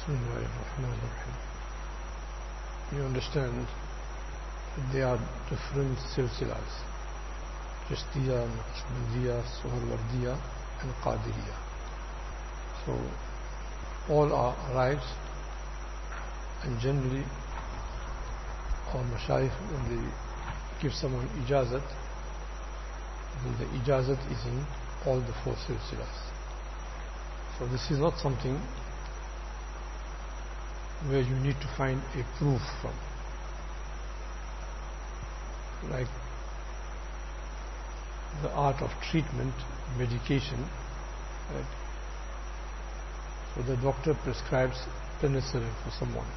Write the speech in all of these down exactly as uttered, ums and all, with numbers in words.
Bismillahirrahmanirrahim. You understand that there are different silsilas: Chishtiya, Naqshbandiya, Suhrawardiya and Qadiriya. So all are right, and generally our mashayikh, when they give someone ijazat, then the ijazat is in all the four silsilas. So this is not something where you need to find a proof from. Like the art of treatment, medication, right? So the doctor prescribes penicillin for someone.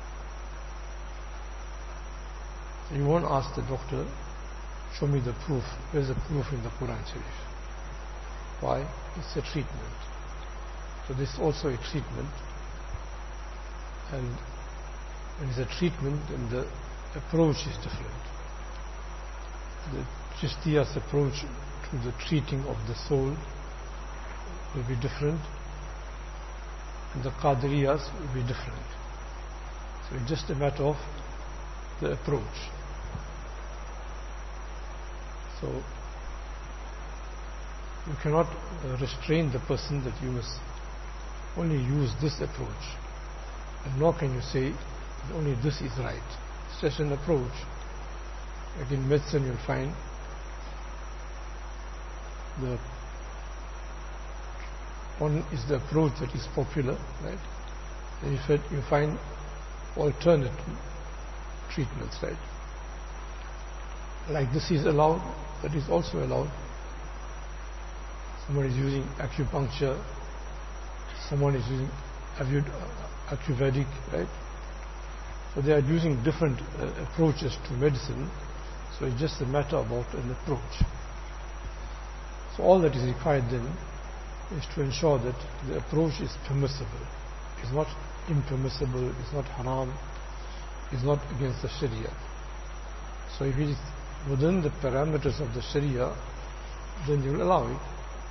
So you won't ask the doctor, show me the proof. Where's the proof in the Quran Sharif? Why? It's a treatment. So this is also a treatment. And when it's a treatment, then the approach is different. The Chishtiya's approach to the treating of the soul will be different, and the Qadiriyas will be different. So it's just a matter of the approach. So you cannot uh, restrain the person that you must only use this approach, and nor can you say that only this is right. It's just an approach. Like in medicine, you'll find the one is the approach that is popular, right? And you find alternate treatments, right? Like this is allowed, that is also allowed. Someone is using acupuncture, someone is using Ayurvedic, right? So they are using different uh, approaches to medicine. So it's just a matter about an approach. So all that is required then is to ensure that the approach is permissible. It's not impermissible, it's not haram, it's not against the Sharia. So if it is within the parameters of the Sharia, then you will allow it.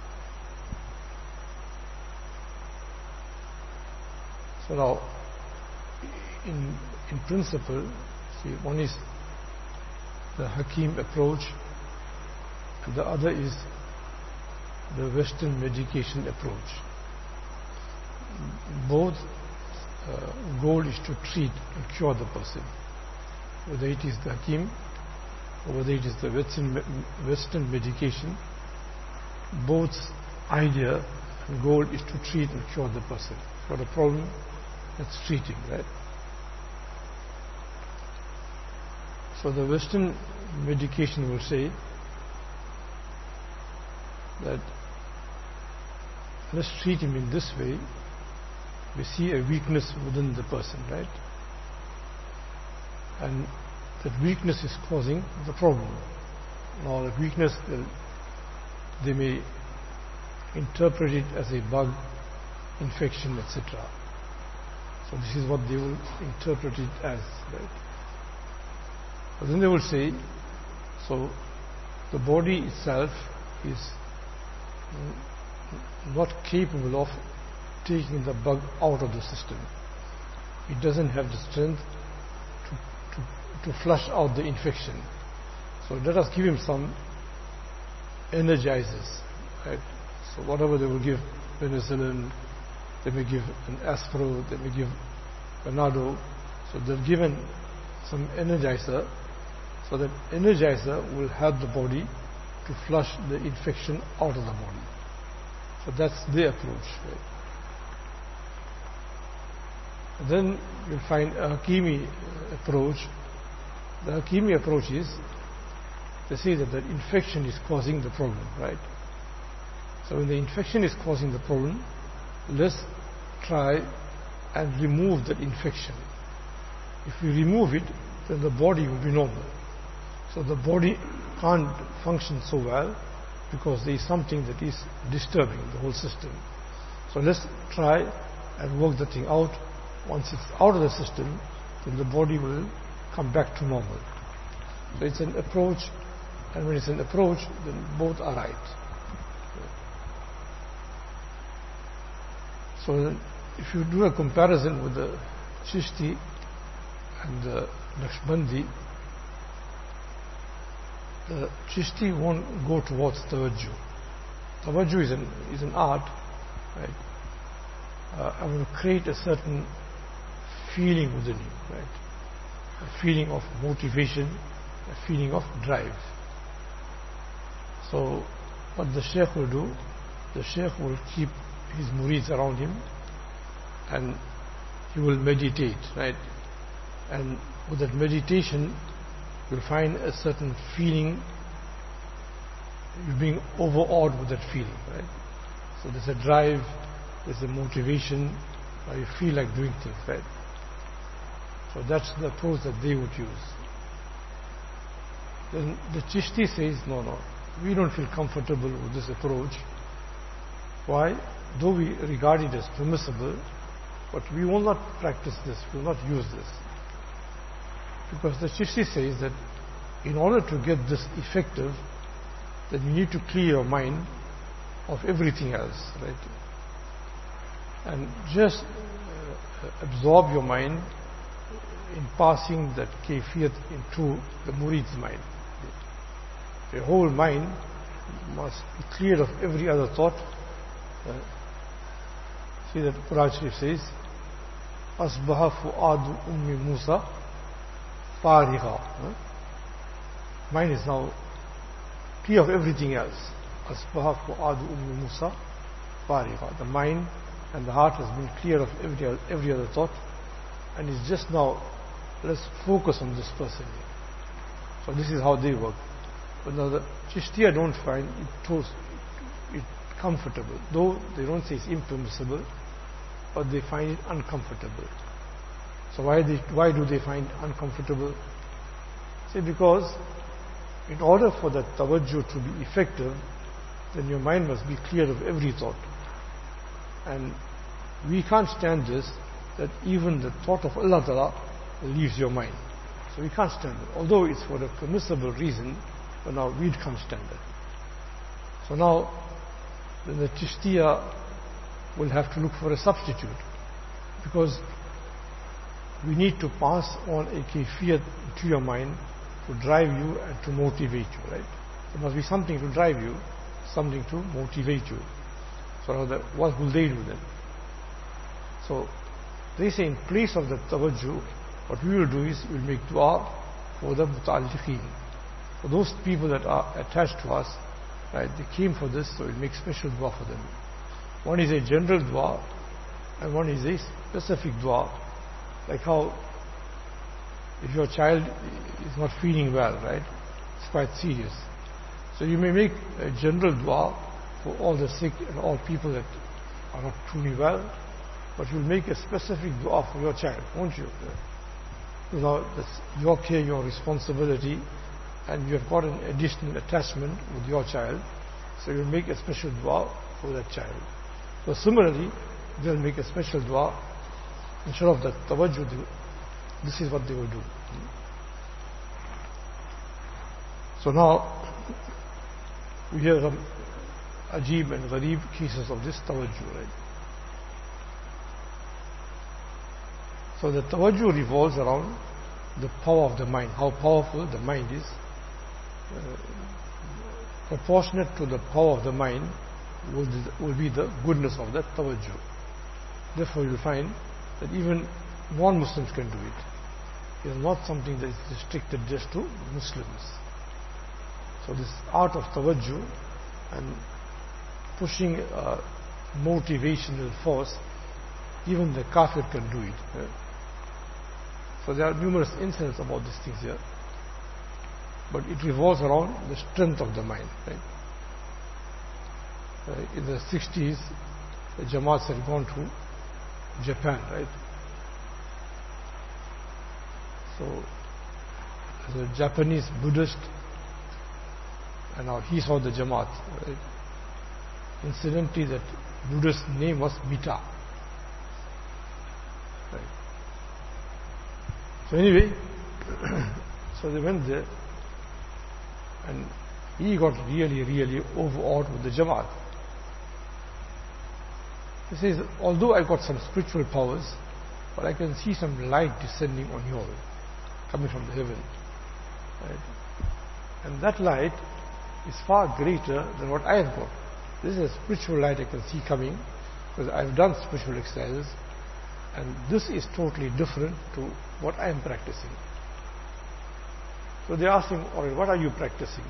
So now, in, in principle, see, one is the Hakim approach, and the other is the Western medication approach. Both uh, goal is to treat and cure the person, whether it is the Hakim or whether it is the Western, Western medication. Both idea and goal is to treat and cure the person for the problem that's treating, right? So the Western medication will say that let's treat him in this way. We see a weakness within the person, right? And that weakness is causing the problem. Now that weakness, they may interpret it as a bug, infection, et cetera. So this is what they will interpret it as, right? But then they will say, so the body itself is not capable of taking the bug out of the system. It doesn't have the strength to, to, to flush out the infection. So let us give him some energizers, right? So whatever they will give, penicillin, they may give an aspro, they may give Panado. So they've given some energizer, so that energizer will help the body to flush the infection out of the body. So that's the approach, right? Then you'll find a Hakimi approach. The Hakimi approach is, they say that the infection is causing the problem, right? So when the infection is causing the problem, let's try and remove that infection. If we remove it, then the body will be normal. So the body can't function so well because there is something that is disturbing the whole system. So let's try and work the thing out. Once it's out of the system, then the body will come back to normal. So it's an approach, and when it's an approach, then both are right. So if you do a comparison with the Chishti and the Naqshbandi, the Chishti won't go towards Tawajjuh. Tawajjuh is an, is an art, right? Uh, I will create a certain feeling within you, right? A feeling of motivation, a feeling of drive. So what the Shaykh will do, the Shaykh will keep his murids around him and he will meditate, right? And with that meditation you'll find a certain feeling, you're being overawed with that feeling, right? So there's a drive, there's a motivation, or you feel like doing things, right? So that's the approach that they would use. Then the Chishti says, no, no, we don't feel comfortable with this approach. Why? Though we regard it as permissible, but we will not practice this, we will not use this. Because the Chishti says that in order to get this effective, then you need to clear your mind of everything else, right? And just uh, absorb your mind in passing that kayfiyat into the murid's mind. Your whole mind must be cleared of every other thought. Uh, see that Quran Sharif says, Asbaha fu'adu ummi Musa farigha. Mind is now clear of everything else. Asbaha fu'adu ummi Musa farigha. The mind and the heart has been clear of every, every other thought, and it's just now, let's focus on this person here. So this is how they work. But now the Chishtiya don't find it, too, it comfortable, though they don't say it's impermissible, but they find it uncomfortable. So why, they, why do they find it uncomfortable? Say because in order for that tawajjuh to be effective, then your mind must be cleared of every thought. And we can't stand this, that even the thought of Allah Ta'ala leaves your mind. So we can't stand it. Although it's for a permissible reason, but now we can't stand it. So now then the Chishtiya will have to look for a substitute, because we need to pass on a kayfiyat to your mind to drive you and to motivate you, right? There must be something to drive you, something to motivate you. So now the, what will they do then? So they say in place of the tawajjuh, what we will do is we will make dua for the muta'alliqeen, for those people that are attached to us, right? They came for this, so we'll make special dua for them. One is a general dua and one is a specific dua. Like how if your child is not feeling well, right? It's quite serious. So you may make a general dua for all the sick and all people that are not truly well, but you'll make a specific dua for your child, won't you? You know, that's your care, your responsibility, and you have got an additional attachment with your child, so you'll make a special dua for that child. So similarly, they'll make a special dua instead of the tawajjuh. This is what they will do. So now we hear some ajib and gharib cases of this tawajjuh, right? So the tawajjuh revolves around the power of the mind, how powerful the mind is. Uh, proportionate to the power of the mind will, will be the goodness of that tawajjuh. Therefore you will find that even non-Muslims can do it. It is not something that is restricted just to Muslims. So this art of tawajjuh and pushing a motivational force, even the kafir can do it. Right? So there are numerous incidents about these things here, but it revolves around the strength of the mind. Right? Uh, in the sixties, the Jamaats had gone to Japan, right? So the Japanese Buddhist, and now he saw the Jamaat. Right? Incidentally, that Buddhist name was Mita. Right. So anyway, so they went there, and he got really, really overawed with the Jamaat. He says, although I got some spiritual powers, but I can see some light descending on you all, coming from the heaven. Right? And that light is far greater than what I have got. This is a spiritual light I can see coming, because I have done spiritual exercises, and this is totally different to what I am practicing. So they asked him, all right, what are you practicing?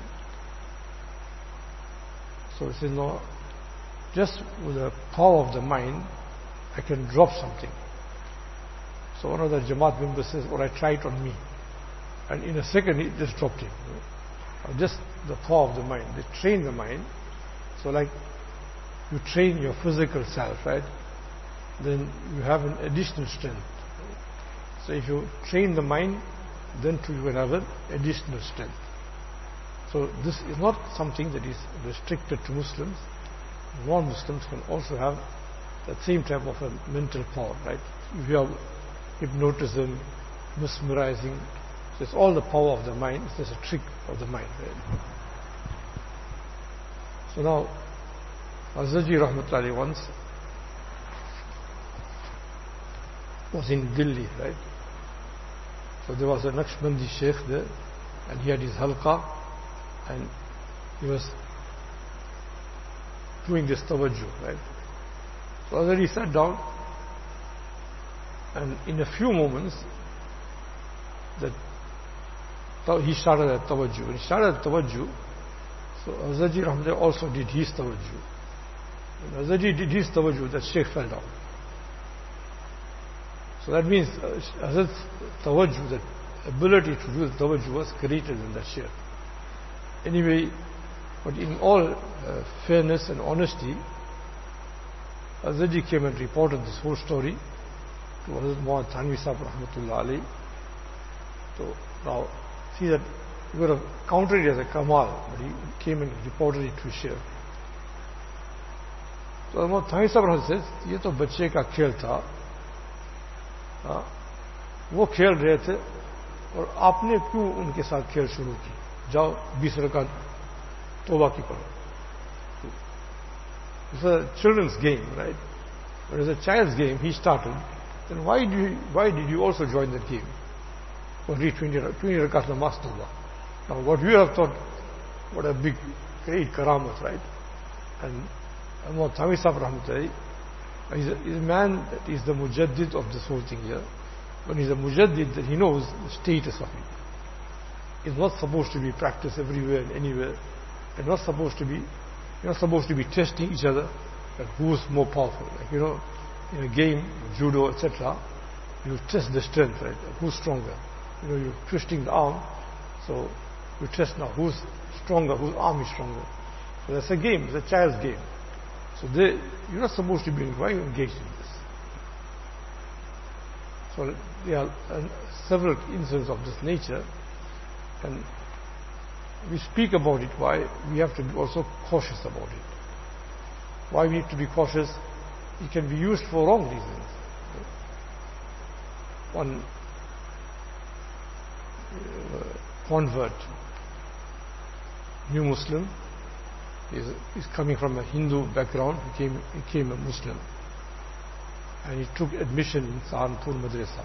So he said, no, just with the power of the mind, I can drop something. So one of the Jamaat members says, well, I tried it on me. And in a second, he just dropped it. Just the power of the mind. They train the mind. So like you train your physical self, right? Then you have an additional strength. So if you train the mind, then too you will have an additional strength. So this is not something that is restricted to Muslims. Non-Muslims can also have that same type of a mental power, right? If you have hypnotism, mesmerizing, so it's all the power of the mind. It's just a trick of the mind, right? So now, Azhaji Rahmatullahi once was in Delhi, right? So there was a Naqshbandi Sheikh there, and he had his halqa, and he was doing this tawajjuh, right? So Azhaji sat down, and in a few moments, that he started a tawajjuh. When he started a tawajjuh, so Azhaji Rahmatullahi also did his tawajjuh. When Azhaji did his tawajjuh, that Sheikh fell down. So that means uh, Azhaj's tawajjuh, that ability to do the tawajjuh was greater than that Sheikh. Anyway, but in all uh, fairness and honesty, Azhaji came and reported this whole story to Hazrat Muhammad Thanvi Sahib Rahmatullah Alayhi. So now, see that he would have counted it as a kamal, but he came and reported it to Sheikh. So Hazrat Thanvi Sahib Rahmatullah says, ये तो बच्चे का खेल था, वो खेल रहे थे और आपने क्यों उनके साथ खेल शुरू की? जाओ बीस रकात तौबा की पढ़ो. It's a children's game, right? But as a child's game, he started. Then why do you, why did you also join that game? Or read twenty rakat namaz tawbah. Now what you have thought, what a big, great karamat, right? And Ahmad Thanvi Sahib Rahmatullahi, he's a, he's a man that is the mujaddid of this whole thing here. When he's a mujaddid, that he knows the status of it. It's not supposed to be practiced everywhere and anywhere. It's not supposed to be, you're not supposed to be testing each other, like who's more powerful. Like, you know, in a game, judo, et cetera, you test the strength, right? Like who's stronger? You know, you're twisting the arm, so you test now who's stronger, whose arm is stronger. So that's a game, it's a child's game. So they, you're not supposed to be why you engaged in this. So there are uh, several incidents of this nature, and we speak about it. Why we have to be also cautious about it. Why we need to be cautious? It can be used for wrong reasons. One uh, convert, new Muslim, is is coming from a Hindu background, became became a Muslim, and he took admission in Sahanpur Madrasa.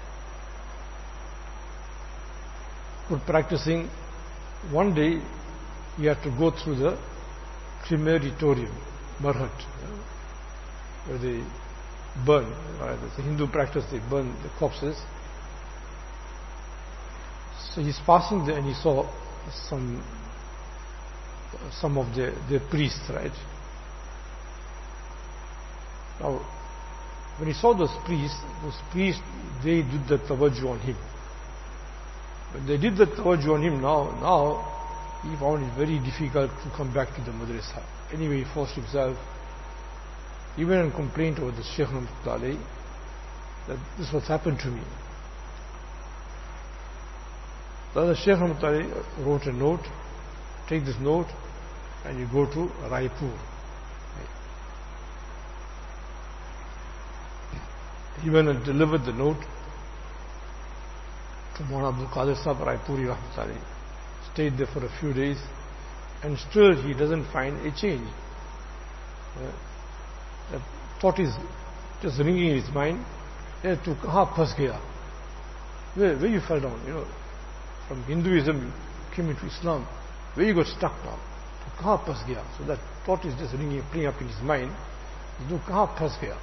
For practicing, one day he had to go through the crematorium, Marhat, where they burn. Right? It's a Hindu practice; they burn the corpses. So he's passing there, and he saw some. some of the, the priests, right? Now, when he saw those priests, those priests, they did the tawajjuh on him. When they did the tawajjuh on him, now, now, he found it very difficult to come back to the madrasa. Anyway, he forced himself. He went and complained over the Shaykh Rahmatullahi that this was happened to me. So the Shaykh Rahmatullahi wrote a note. Take this note and you go to Raipur. He went and delivered the note to Maulana Abdul Qadir Sahib Raipuri Rahmatullahi. Stayed there for a few days, and still he doesn't find a change. Uh, the thought is just ringing in his mind, yeah, to kaha phas gaya? Where, where you fell down, you know, from Hinduism you came into Islam, where you got stuck now? To kaha phas gaya? So that thought is just ringing, playing up in his mind, to kaha phas gaya?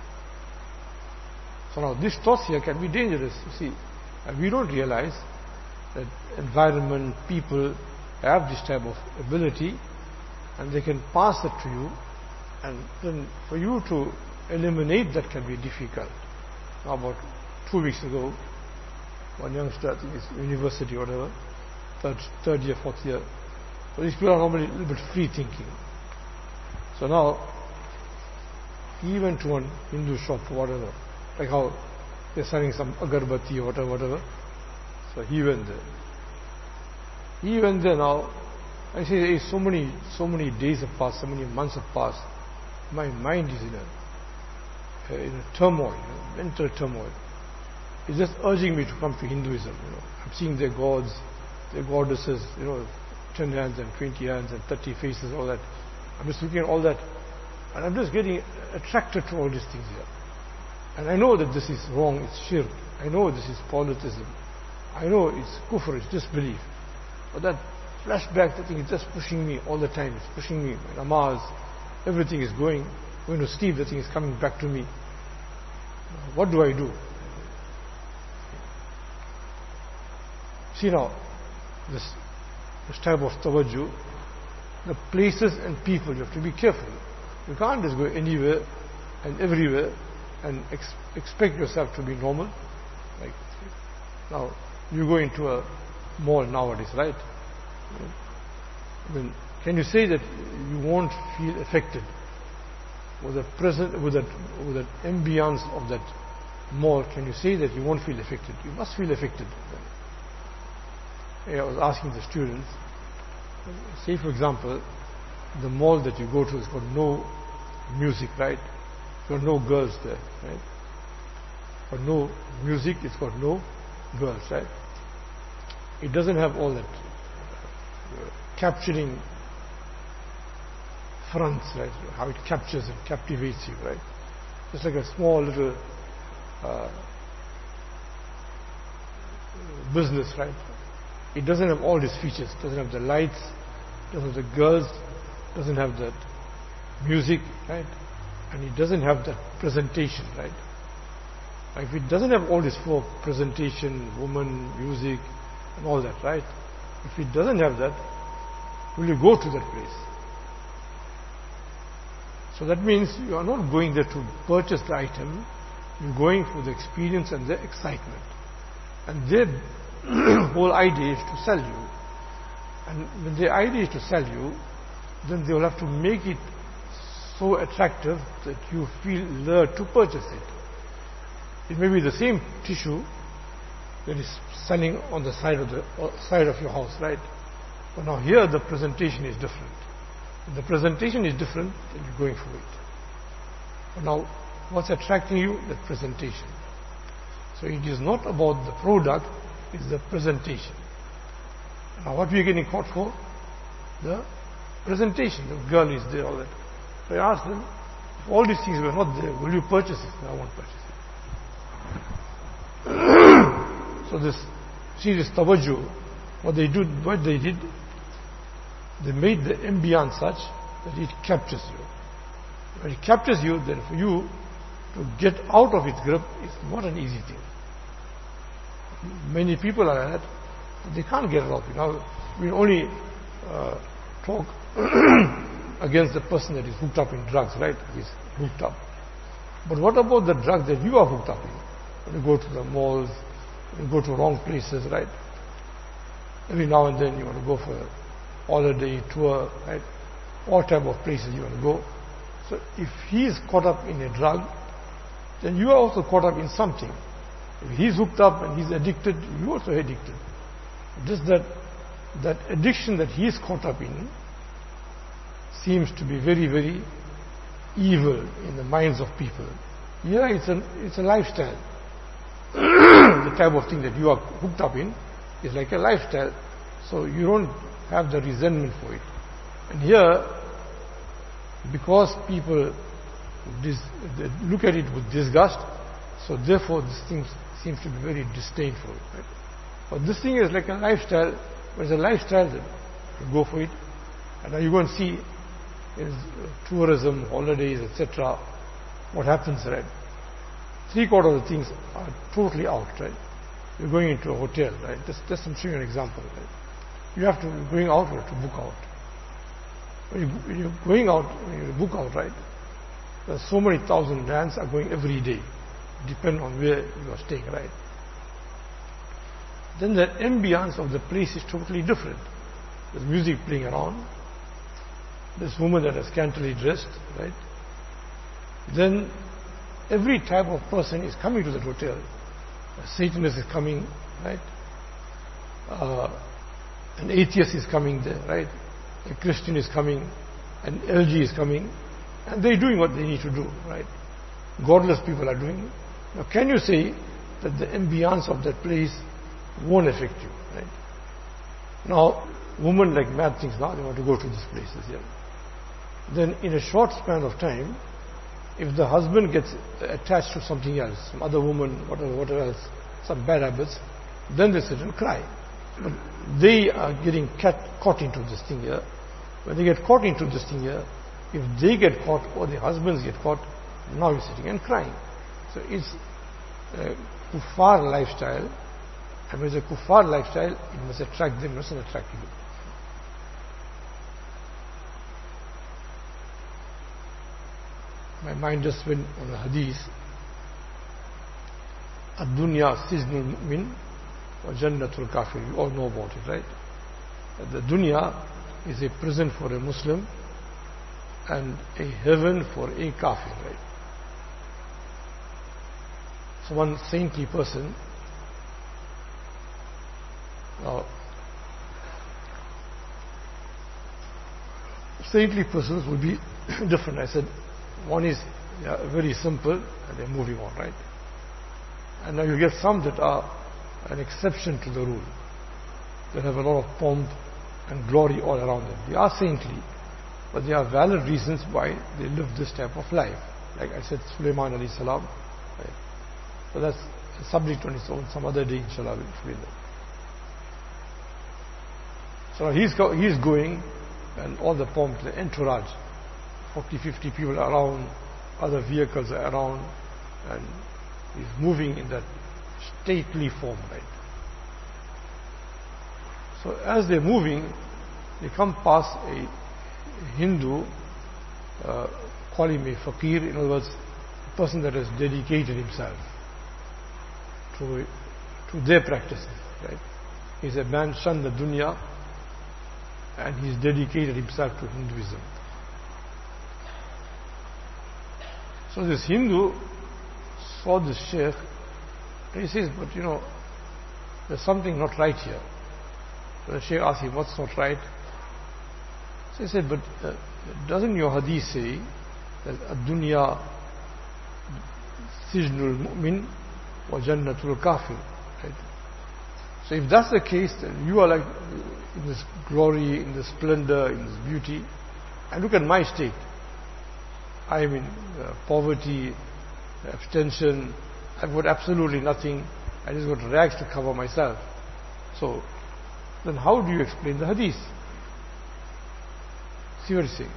So now these thoughts here can be dangerous, you see. And we don't realize that environment, people have this type of ability and they can pass it to you, and then for you to eliminate that can be difficult. Now about two weeks ago, one youngster, I think it's university or whatever, third, third year, fourth year, so these people are normally a little bit free thinking. So now, he went to one Hindu shop or whatever, like how they're selling some agarbatti or whatever, whatever. So he went there. He went there now. I say, hey, so many, so many days have passed, so many months have passed. My mind is in a, in a turmoil, you know, mental turmoil. It's just urging me to come to Hinduism. You know, I'm seeing their gods, their goddesses, you know, ten hands and twenty hands and thirty faces, all that. I'm just looking at all that, and I'm just getting attracted to all these things here. And I know that this is wrong, it's shirk. I know this is polytheism. I know it's kufr, it's disbelief. But that flashback, that thing is just pushing me all the time. It's pushing me. My namaz, everything is going. Going to sleep, the thing is coming back to me. What do I do? See now, this, this type of tawajjuh, the places and people, you have to be careful. You can't just go anywhere and everywhere and ex expect yourself to be normal. Like now, you go into a mall nowadays, right? I mean, can you say that you won't feel affected with the present, with that, with that ambience of that mall? Can you say that you won't feel affected? You must feel affected. I was asking the students, say for example, the mall that you go to has got no music, right? It's got no girls there, right? Got no music, it's got no girls, right? It doesn't have all that uh, capturing fronts, right? How it captures and captivates you, right? Just like a small little uh, business, right? It doesn't have all these features. It doesn't have the lights, doesn't have the girls, doesn't have that music, right? And it doesn't have that presentation, right? If it doesn't have all this four, presentation, woman, music, and all that, right? If it doesn't have that, will you go to that place? So that means you are not going there to purchase the item, you're going for the experience and the excitement. And their whole idea is to sell you. And when their idea is to sell you, then they will have to make it so attractive that you feel lured to purchase it. It may be the same tissue that is selling on the side of the side of your house, right? But now here the presentation is different. When the presentation is different, then you're going for it. But now, what's attracting you? The presentation. So it is not about the product, it's the presentation. Now what we are getting caught for? The presentation. The girl is there, all that. So I asked them, if all these things were not there, will you purchase it? No, I won't purchase it. So this, see this tawajjuh, what they do, what they did, they made the ambience such that it captures you. When it captures you, then for you to get out of its grip is not an easy thing. Many people are like that, but they can't get it off. You know, we only uh, talk against the person that is hooked up in drugs, right? He's hooked up. But what about the drug that you are hooked up in? When you go to the malls, when you go to wrong places, right? Every now and then you want to go for a holiday tour, right? All type of places you want to go. So if he is caught up in a drug, then you are also caught up in something. If he's hooked up and he's addicted, you also are addicted. Just that that addiction that he is caught up in seems to be very, very evil in the minds of people. Yeah, it's a, it's a lifestyle. The type of thing that you are hooked up in is like a lifestyle. So you don't have the resentment for it. And here, because people dis, they look at it with disgust. So therefore this thing seems to be very disdainful. Right? But this thing is like a lifestyle. It's a lifestyle that you go for it. And now you go and see is tourism, holidays, et cetera. What happens, right? Three quarters of the things are totally out, right? You're going into a hotel, right? Just, just I'm showing you an example, right? You have to, going out, you have to book out. When, you, when you're going out, when you book out, right? There's so many thousand rands are going every day, depending on where you are staying, right? Then the ambience of the place is totally different. There's music playing around. This woman that is scantily dressed, right? Then every type of person is coming to that hotel. A Satanist is coming, right? Uh, an atheist is coming there, right? A Christian is coming, an L G is coming, and they're doing what they need to do, right? Godless people are doing it. Now, can you say that the ambience of that place won't affect you, right? Now, women like mad things now, they want to go to these places, yeah. Then in a short span of time, if the husband gets attached to something else, some other woman, whatever, whatever else, some bad habits, then they sit and cry. But they are getting cat, caught into this thing here. When they get caught into this thing here, if they get caught or the husbands get caught, now he's sitting and crying. So it's a kuffar lifestyle, and with a kuffar lifestyle, it must attract them, it mustn't attract you. My mind just went on a hadith. Ad-dunya sijnul mu'min wa jannatul kafir. You all know about it, right? The dunya is a prison for a Muslim and a heaven for a kafir, right? So one saintly person, now, saintly persons will be different. I said, one is yeah, very simple and they're moving on, right? And now you get some that are an exception to the rule. They have a lot of pomp and glory all around them. They are saintly, but there are valid reasons why they live this type of life. Like I said, Sulaiman alayhi salam. Right? So that's a subject on its own. Some other day, inshallah, we'll explain that. So he's, go, he's going, and all the pomp, the entourage, forty, fifty people around, other vehicles are around, and he's moving in that stately form, right? So as they're moving, they come past a Hindu, uh, call him a fakir, in other words, a person that has dedicated himself to, to their practices, right? He's a man, shunned the dunya, and he's dedicated himself to Hinduism. So this Hindu saw this sheikh, and he says, but you know, there's something not right here. So the sheikh asked him, what's not right? So he said, but uh, doesn't your hadith say that ad-dunya sijnul mu'min wa jannatul kafir? Right? So if that's the case, then you are like in this glory, in this splendor, in this beauty. And look at my state. I am in uh, poverty, abstention. I've got absolutely nothing. I just got rags to cover myself. So, then how do you explain the hadith? See what he's saying.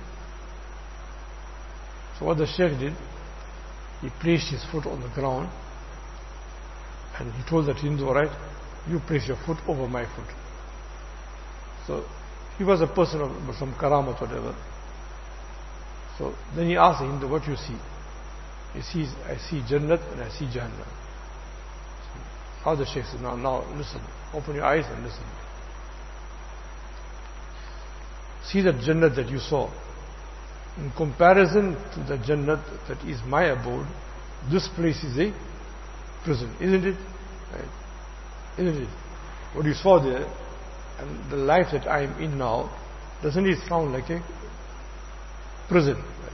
So what the sheikh did, he placed his foot on the ground and he told that Hindu, alright, you place your foot over my foot. So he was a person of some karamat, whatever. So then he asked the Hindu, what you see? He sees, I see Jannat and I see Jahannam. So how the Shaykh said, now, now listen, open your eyes and listen. See that Jannat that you saw. In comparison to the Jannat that is my abode, this place is a prison, isn't it? Right? Isn't it? What you saw there and the life that I am in now, doesn't it sound like a prison? Right?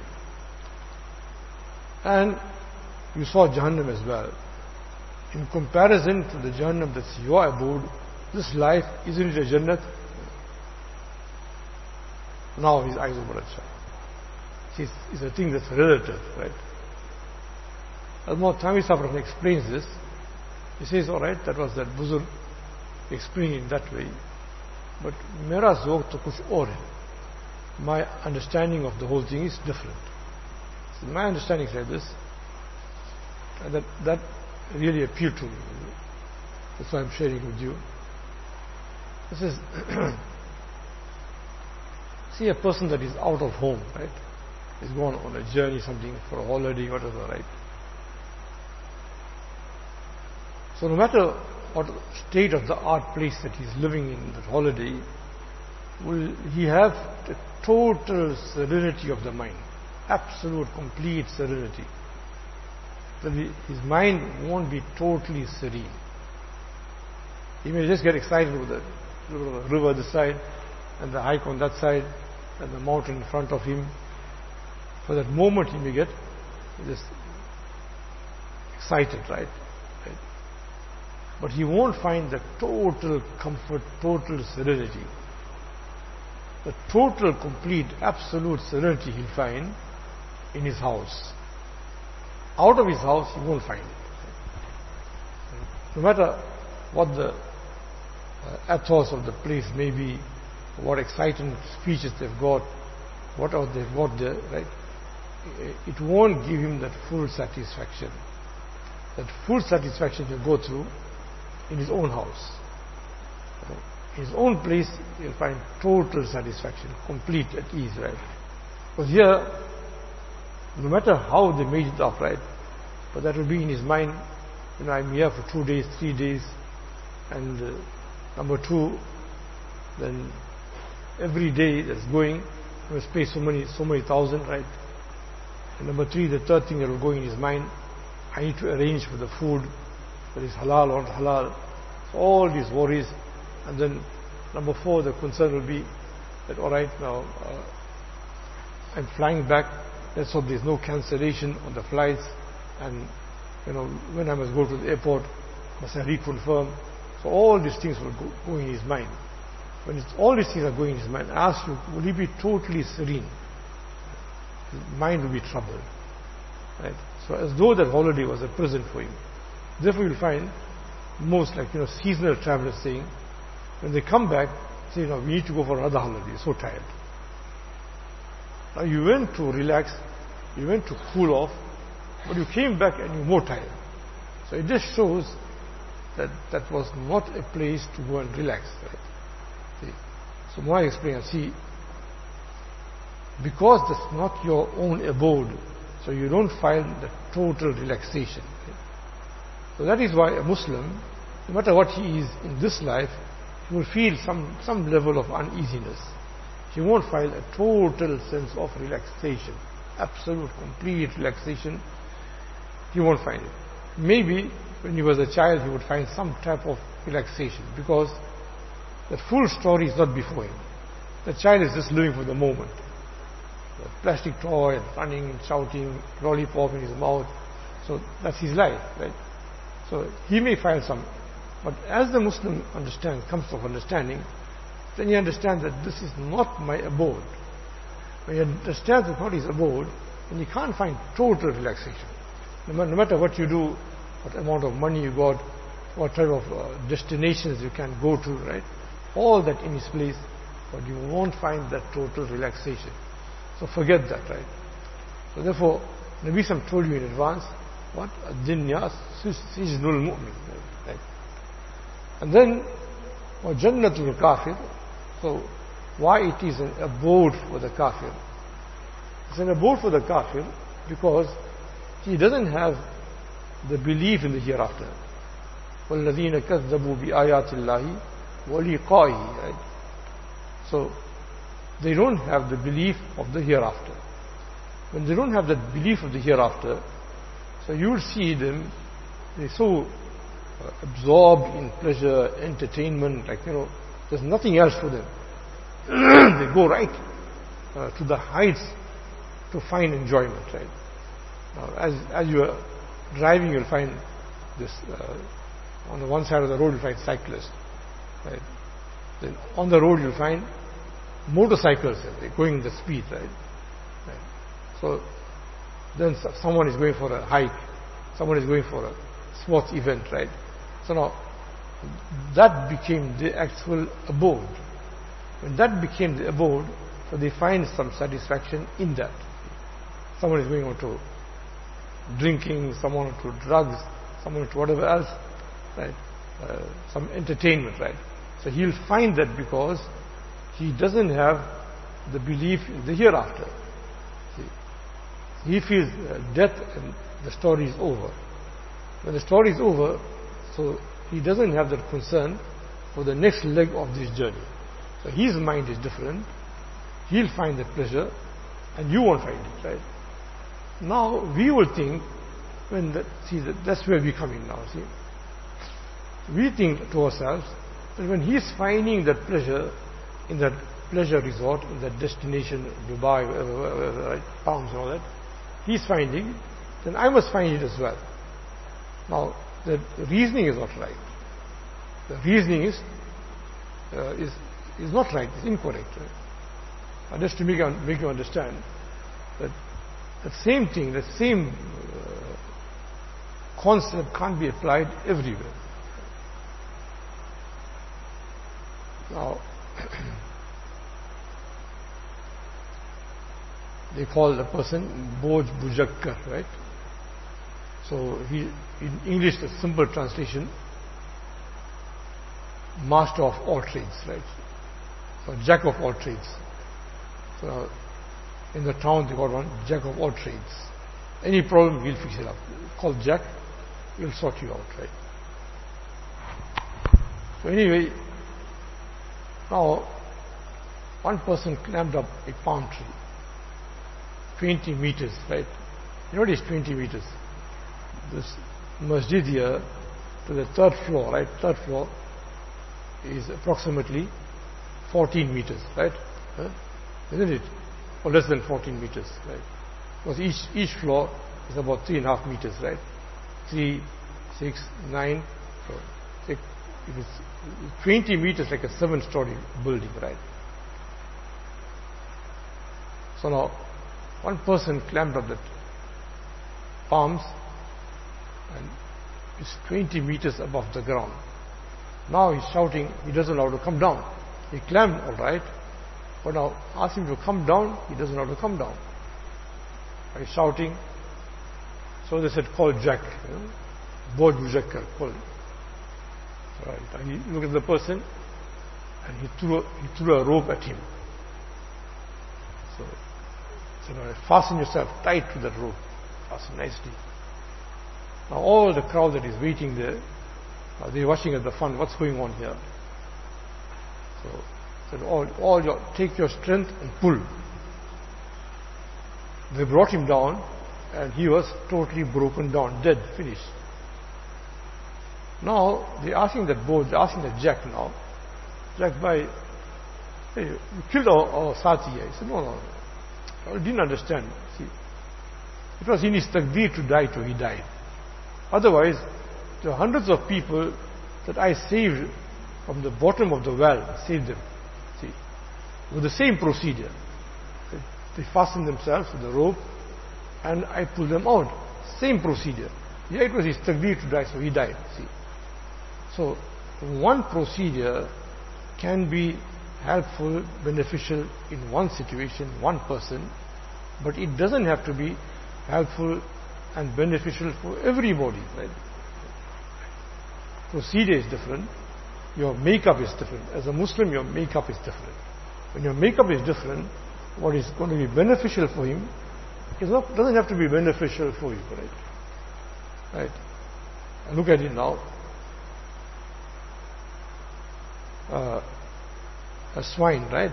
And you saw Jahannam as well. In comparison to the Jahannam that's your abode, this life, isn't it a Jannat? Now his eyes were bloodshot. is, is a thing that's relative, right? Al-Maut Thammi Sahib explains this. He says, all right, that was that Buzurg explaining it that way. But mera zauq to kuch aur hai. My understanding of the whole thing is different. So my understanding is like this. And that, that really appealed to me. That's why I'm sharing with you. This is, see a person that is out of home, right? He's gone on a journey, something, for a holiday, whatever, right? So no matter what state of the art place that he's living in, that holiday, will he have the total serenity of the mind, absolute, complete serenity. That his mind won't be totally serene. He may just get excited with the river this side, and the hike on that side, and the mountain in front of him. For that moment he may get just excited, right? right? But he won't find the total comfort, total serenity. The total, complete, absolute serenity he'll find in his house. Out of his house he won't find it. No matter what the uh, ethos of the place may be, what exciting speeches they've got, whatever they've got there, right? It won't give him that full satisfaction. That full satisfaction he'll go through in his own house. In his own place, he'll find total satisfaction, complete at ease, right? Because here, no matter how they made it up, right? But that will be in his mind, you know, I'm here for two days, three days, and uh, number two, then every day that's going, he must pay so many, so many thousand, right? And number three, the third thing that will go in his mind, I need to arrange for the food, whether it's halal or not halal. So all these worries. And then number four, the concern will be that, all right, now uh, I'm flying back. Let's hope there's no cancellation on the flights. And, you know, when I must go to the airport, must I reconfirm? So all these things will go, go in his mind. When it's, all these things are going in his mind, I ask you, will he be totally serene? His mind will be troubled. Right? So as though that holiday was a prison for him. Therefore you'll find most, like, you know, seasonal travelers saying, when they come back, say, you know, we need to go for another holiday, so tired. Now you went to relax, you went to cool off, but you came back and you're more tired. So it just shows that that was not a place to go and relax. Right? See? So my experience, see, because that's not your own abode, so you don't find the total relaxation. Right? So that is why a Muslim, no matter what he is in this life, he will feel some, some level of uneasiness. He won't find a total sense of relaxation, absolute, complete relaxation. He won't find it. Maybe when he was a child, he would find some type of relaxation, because the full story is not before him. The child is just living for the moment. The plastic toy, and running, shouting, lollipop in his mouth. So that's his life, right? So he may find some. But as the Muslim understands, comes to understanding, then he understands that this is not my abode. When he understands that not his abode, then he can't find total relaxation. No matter what you do, what amount of money you got, what type of uh, destinations you can go to, right? All that in his place, but you won't find that total relaxation. So forget that, right? So therefore, Nabi Sam told you in advance, what? Ad-dunya sijnul mu'min. Right? And then, Jannatul kafir. So, why it is an abode for the kafir? It's an abode for the kafir because he doesn't have the belief in the hereafter. وَالَّذِينَ كَذَّبُوا بِآيَاتِ اللَّهِ وَلِقَائِهِ. Right? So, they don't have the belief of the hereafter. When they don't have that belief of the hereafter, so you will see them, they're so uh, absorbed in pleasure, entertainment, like, you know, there's nothing else for them. They go right uh, to the heights to find enjoyment, right? Now, as, as you are driving, you'll find this, uh, on the one side of the road, you'll find cyclists, right? Then on the road, you'll find motorcycles, they're going the speed, right? right? So then someone is going for a hike, someone is going for a sports event, right? So now that became the actual abode. When that became the abode, so they find some satisfaction in that. Someone is going on to drinking, someone to drugs, someone to whatever else, right? Uh, some entertainment, right? So he'll find that because he doesn't have the belief in the hereafter. See? He feels uh, death and the story is over. When the story is over, so he doesn't have that concern for the next leg of this journey. So his mind is different. He'll find that pleasure and you won't find it, right? Now we will think, when that, see that that's where we're coming now, see. We think to ourselves that when he's finding that pleasure in that pleasure resort, in that destination, Dubai, wherever, wherever, right, Palms and all that, he's finding, then I must find it as well. Now, the reasoning is not right. The reasoning is uh, is is not right. It's incorrect. Right? And just to make you, make you understand that the same thing, the same uh, concept can't be applied everywhere. Now, they call the person Boj Bujakkar, right? So he, in English, the simple translation, master of all trades, right? So jack of all trades. So in the town they got one jack of all trades. Any problem, he'll fix it up. Call Jack, he'll sort you out, right? So anyway, now one person climbed up a palm tree, twenty meters, right? You know what is twenty meters? This masjid here to the third floor, right? Third floor is approximately fourteen meters, right? Huh? Isn't it? Or less than fourteen meters, right? Because each each floor is about three and a half meters, right? Three, six, nine. So if it's twenty meters, like a seven-story building, right? So now, one person climbed up that palms, and it's twenty meters above the ground. Now he's shouting, he doesn't know how to come down. He climbed, all right, but now ask him to come down, he doesn't know how to come down. He's shouting. So they said, call Jack, you know, Boj Bujakkar, call him. Right. And he looked at the person and he threw, he threw a rope at him. So, so now fasten yourself tight to that rope. Fasten nicely. Now all the crowd that is waiting there, uh, they're watching at the fun, what's going on here? So, so all, all your, take your strength and pull. They brought him down and he was totally broken down, dead, finished. Now they're asking that boy, they're asking that Jack now, Jack, by, hey, you killed our, our Sati. He said, no, no, no, I didn't understand. See, it was in his taqdeer to die, so he died. Otherwise, there are hundreds of people that I saved from the bottom of the well, saved them. See, with the same procedure. They fastened themselves with the rope and I pulled them out. Same procedure. Yeah, it was his taqdeer to die, so he died. See. So, one procedure can be helpful, beneficial in one situation, one person, but it doesn't have to be helpful and beneficial for everybody, right? Procedure is different. Your makeup is different. As a Muslim, your makeup is different. When your makeup is different, what is going to be beneficial for him is not, doesn't have to be beneficial for you, right? Right? And look at it now. Uh, a swine, right?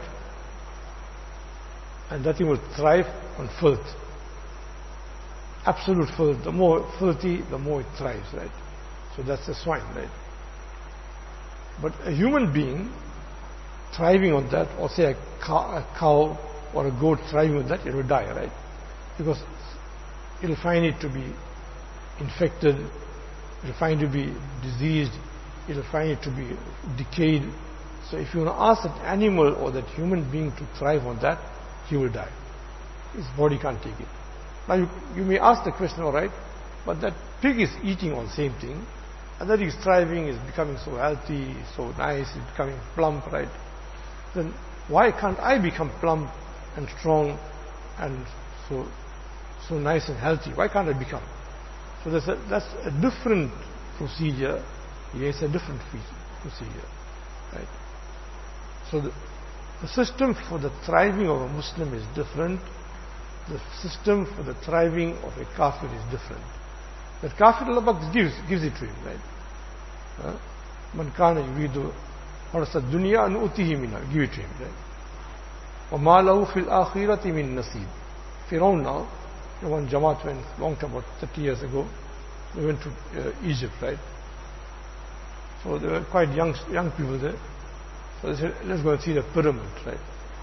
And that thing will thrive on filth. Absolute filth. The more filthy, the more it thrives, right? So that's a swine, right? But a human being thriving on that, or say a cow, a cow or a goat thriving on that, it will die, right? Because it will find it to be infected, it will find it to be diseased, it will find it to be decayed. So if you want to ask that animal or that human being to thrive on that, he will die. his body can't take it. Now you, you may ask the question, all right, but that pig is eating all the same thing, and that he's thriving, is becoming so healthy, so nice, he's becoming plump, right? Then why can't I become plump and strong and so so nice and healthy? Why can't I become? So that's a, that's a different procedure. Yes, a different procedure, right? So the, the system for the thriving of a Muslim is different. The system for the thriving of a kafir is different. That kafir, Allah gives gives it to him, right? Man kana yuridu harsa dunya nu'tihi minha, give it to him, right? وَمَا لَهُ فِي الْآخِرَةِ مِن نَصِيبٍ. Firaun now, one Jamaat went long time, about thirty years ago, they went to uh, Egypt, right? So there were quite young young people there. So they said, let's go and see the pyramid, right?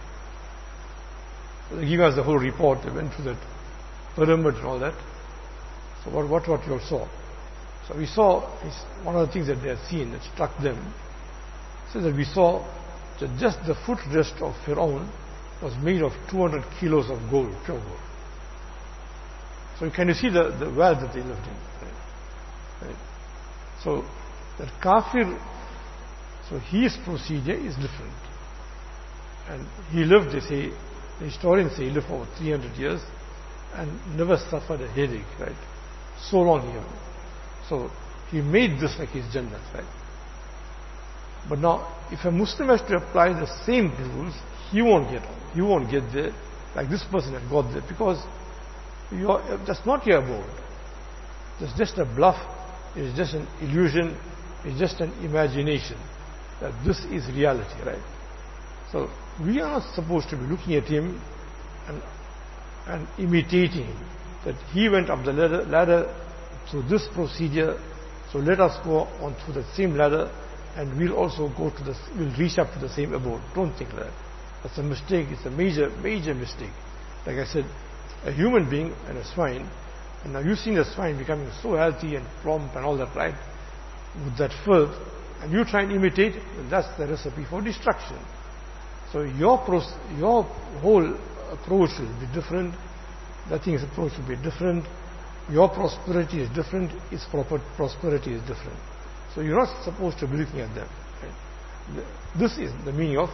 So they gave us the whole report. They went to that pyramid and all that. So what what what you all saw? So we saw, one of the things that they had seen that struck them, says that we saw that just the footrest of Firaun was made of two hundred kilos of gold, pure gold. So can you see the, the wealth that they lived in? Right? Right? So that kafir, so his procedure is different. And he lived, they say, the historians say he lived for over three hundred years and never suffered a headache, right? So long he lived. So he made this like his Jannat, right? But now, if a Muslim has to apply the same rules, he won't get he won't get there like this person had got there, because you're, that's not your abode. It's just a bluff. It's just an illusion. It's just an imagination that this is reality, right? So we are not supposed to be looking at him and and imitating him. That he went up the ladder, ladder through this procedure, so let us go on through the same ladder, and we'll also go to the, we'll reach up to the same abode. Don't think like that. That's a mistake. It's a major, major mistake. Like I said, a human being and a swine, and now you've seen the swine becoming so healthy and plump and all that, right? With that filth, and you try and imitate, that's the recipe for destruction. So your pros, your whole approach will be different. That thing's approach will be different. Your prosperity is different. Its proper prosperity is different. So you're not supposed to be looking at them. Right? This is the meaning of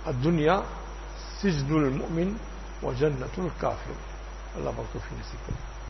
ad-dunya sijnul mu'min wa jannatul kafir. Allah Bhaktu fi nasib.